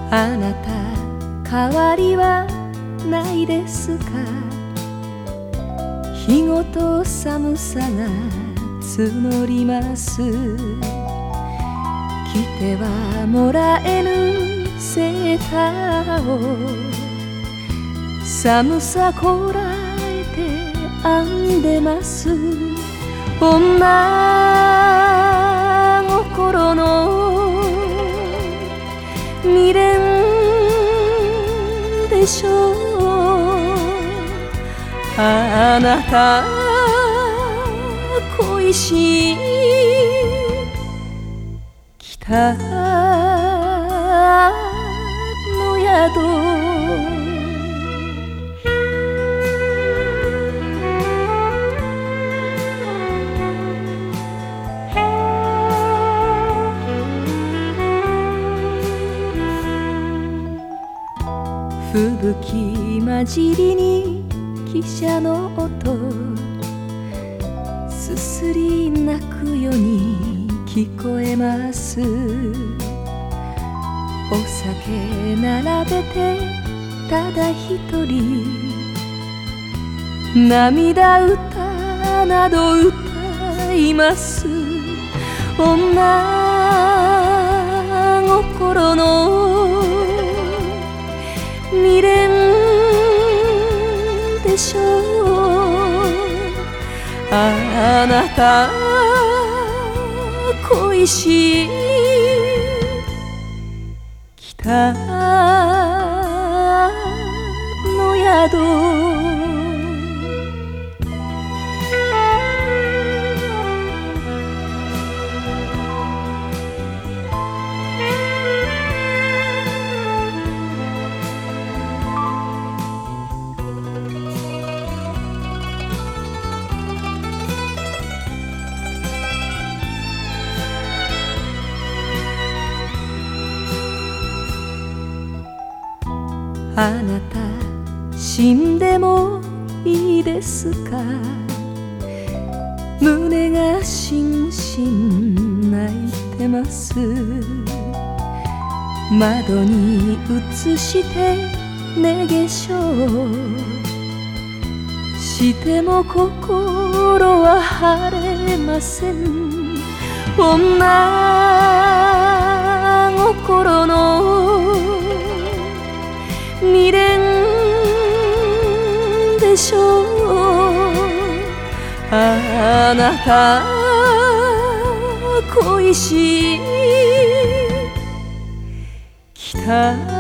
あなた変わりはないですか。日ごと寒さが募ります。着てはもらえぬセーターを寒さこらえて編んでます。女心の未練でしょう。あなた恋しい北の宿。吹雪混じりに汽車の音、すすり泣くように聞こえます。お酒並べてただ一人、涙歌など歌います。女心の未練でしょう。あなた恋しい北の宿。あなた死んでもいいですか。胸がしんしん泣いてます。窓に映して寝化粧しても心は晴れません。女心の未練でしょう。あなた恋しい北